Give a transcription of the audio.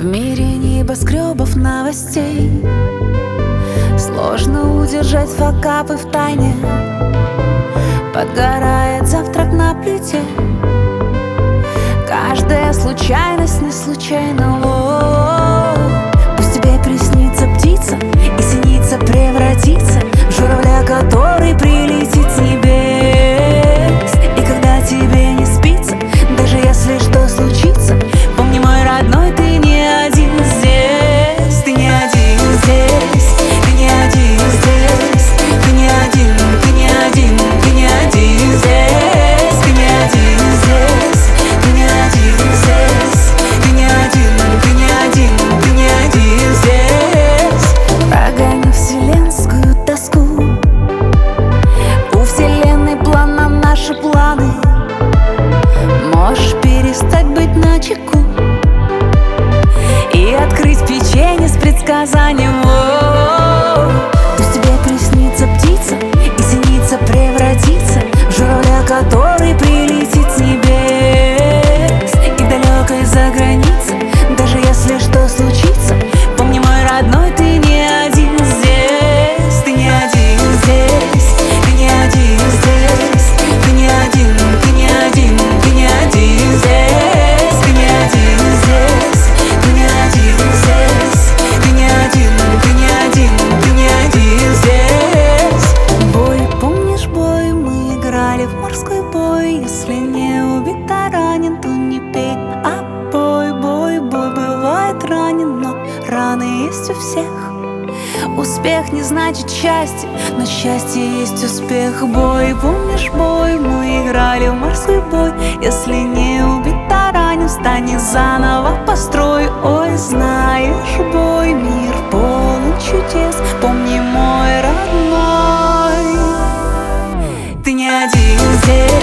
В мире небоскребов новостей сложно удержать факапы в тайне. Подгорает завтрак на плите. Каждая случайность не случайна. Пусть тебе приснится птица и синица превратится в журавля, который прилетит с небес. И когда тебе не спится, даже если что случится, помни, мой родной, ты не один здесь. Ты не один здесь, ты не один здесь, ты не один, ты не один, ты не один здесь, ты не один здесь, ты не один здесь, ты не один, ты не один, ты не один здесь. Прогони вселенскую тоску. У вселенной план на наши планы. Можешь перестать быть начеку и открыть печенье с предсказанием. Пусть тебе приснится птица и синица превратится в журавля, который прилетит с небес. И в далекой загранице, даже если что случится, помни, мой родной, ты не один здесь. Ты не один здесь, ты не один здесь, ты не один, ты не один, ты не один здесь, ты не один здесь, ты не один здесь, ты не один, ты не один, ты не один здесь. Бой, помнишь бой? Мы играли в морской бой. Если не убит, а ранен, то не пей, а бой, бой, бой. Бывает ранен, но раны есть у всех. Успех не значит счастье, но счастье есть успех. Бой, помнишь бой? Мы играли в морской бой. Если не убит, а ранен, встань и заново построй. Ой, знаешь, бой, мир полон чудес. Помни, мой родной, ты не один здесь.